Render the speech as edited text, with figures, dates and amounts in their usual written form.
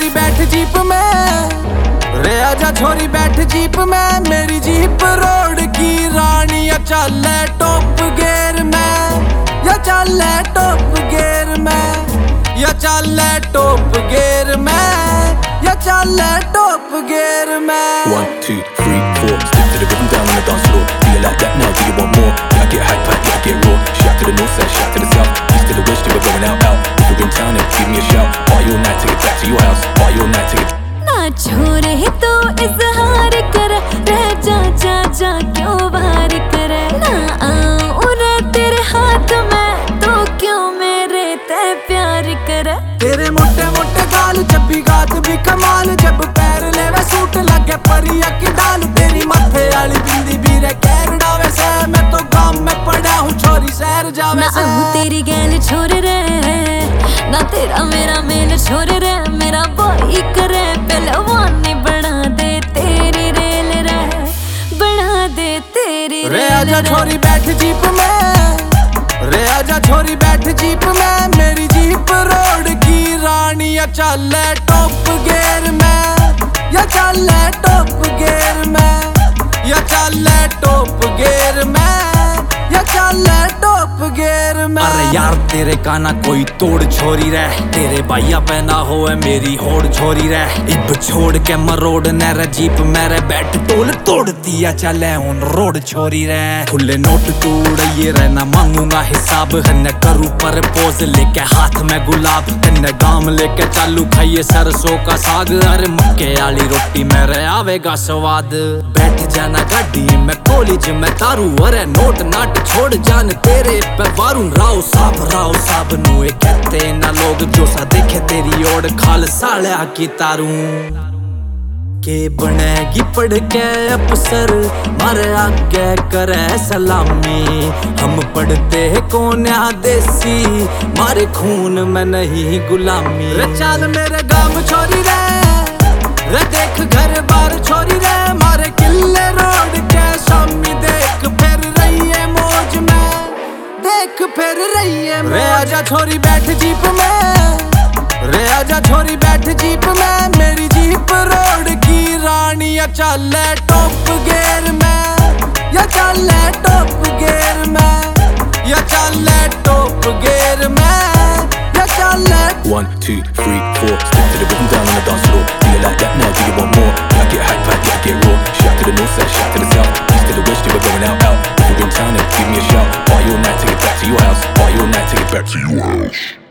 छोरी बैठ जीप में, रे आजा छोरी बैठ जीप में। मेरी जीप रोड की रानी या चल टॉप गियर में, या चल टॉप गियर में, या चल टॉप गियर में, या चल टॉप गियर में। 1, 2, 3, 4, step to the rhythm down on the dance floor. Do you like that now? Do you want more? Yeah, I get hype, yeah, I get raw. Shout to the north side, shout to the south, east to the west, yeah, we're going out. If you're in town, then give me a shout. Party all night, take it back to your house. Party all night, take it. ना छोरे तो इजहार कर, रह जा जा जा क्यों बाहर करे। ना आऊं रे तेरे हाथ में तो क्यों मेरे ते प्यार करे। तेरे मोटे मोटे गाल जब भी गात भी कमाल, जब पैर लेवे सूट लगे परिया की डाल। तेरी मथे वाली बिंदी भी रे कैरडा वैसे, मैं तो गांव में पड़ा हूँ छोरी शहर जावे ना से। आऊं तेरी गैल छोड़ रे, ना तेरा मेरा मेल छोड़ रे। मेरा बॉय करे पहलवानी बना दे तेरी रेल रे, बना दे तेरी रेल रे। आजा छोरी बैठ जीप में, रे आजा छोरी बैठ जीप में। मेरी जीप रोड की रानी या चल टॉप गियर में, या चल टॉप गियर में, या चल टॉप गियर में, या चल टॉप गियर में। अरे यार तेरे का ना कोई तोड़ छोरी रह, तेरे भाइया पहना हो है मेरी होड़ छोरी रह। इब छोड़ के मरोड़ नर जीप मेरे बैठ टोल तोड़ दिया चले उन रोड छोरी रह। खुले नोट तोड़ ये रहना मांगूंगा हिसाब, हन्ने करूँ पर पोज लेके हाथ में गुलाब। हन्ने गाम लेके चालू खाइए सरसों का साग, अरे मक्के वाली रोटी मेरे आवेगा स्वाद। बैठ जाना गाड़ी में कॉलेज में तारू, अरे नोट नाट छोड़ जान तेरे पे वारू। राव साहब नुए कहते ना लोग, जो सा देखे तेरी ओर खाल साड़ा की तारू। के बनेगी पढ़ के अफसर मारे आगे करे सलामी। हम पढ़ते हैं कौन यहाँ देसी, मारे खून में नहीं गुलामी। रे चाल मेरे गांव छोरी रे, रे देख घर बार छोरी रे। मारे किले रोड के शामी देख फिर रही है मौज में, देख फिर रही है। रे आजा छोरी बैठ जीप में, रे आजा छोरी बैठ जीप में। मेरी जीप रोड की रानी या चल टॉप गियर में, या चल टॉप गियर में, या चल टॉप गियर में, या चल। 1, 2, 3, 4, step to the rhythm down on the dance floor. Do you like that now? Do you want more? Yeah, I get hype, yeah, I get raw. Shout to the north side, shout to the south, east to the west, yeah, we're going out. If you're in town, then give me a shout. Party all night, take it back to your house. Party all night, take it back to your house.